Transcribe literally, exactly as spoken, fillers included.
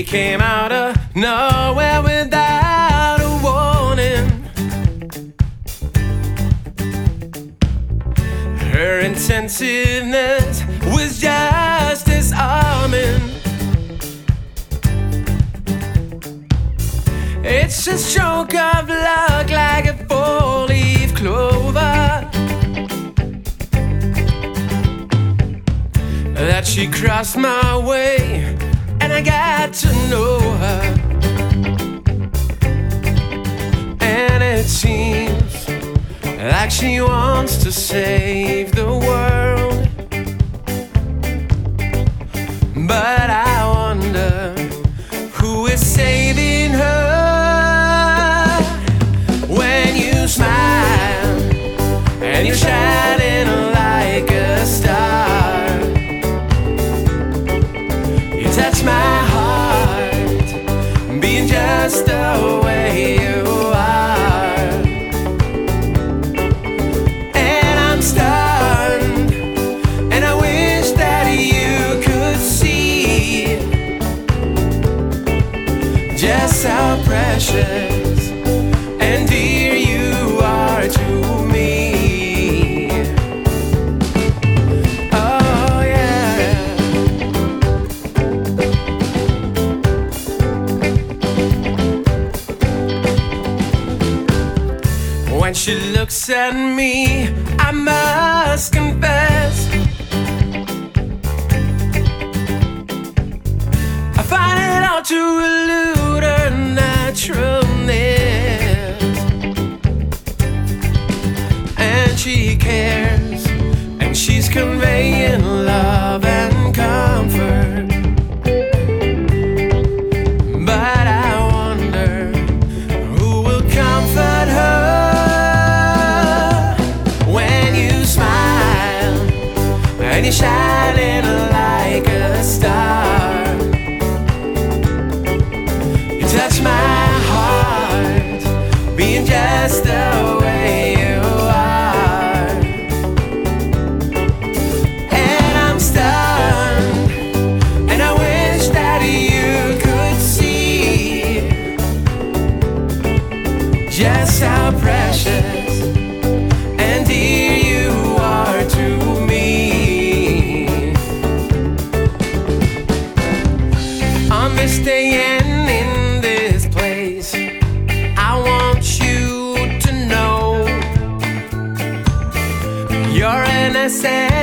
came out of nowhere without a warning. Her intensiveness was just disarming. It's a stroke of luck like a four-leaf clover that she crossed my way, and I got to know her. And it seems like she wants to save the world, but I wonder who is saving her. When you smile and you're shining like a star, you touch my heart, being just the way you are. And I'm stunned, and I wish that you could see just how precious and dear you are to me. Oh yeah. When she looks at me, I must confess, I find it hard to elude her naturalness. And she cares, and she's conveying love and comfort. But I wonder who will comfort her. When you smile and you're shining like a star, you touch my heart, being just the way you are. And I'm stunned, and I wish that you could see just how precious and dear you are to me. On this day and in this place, I want you to know you're an essence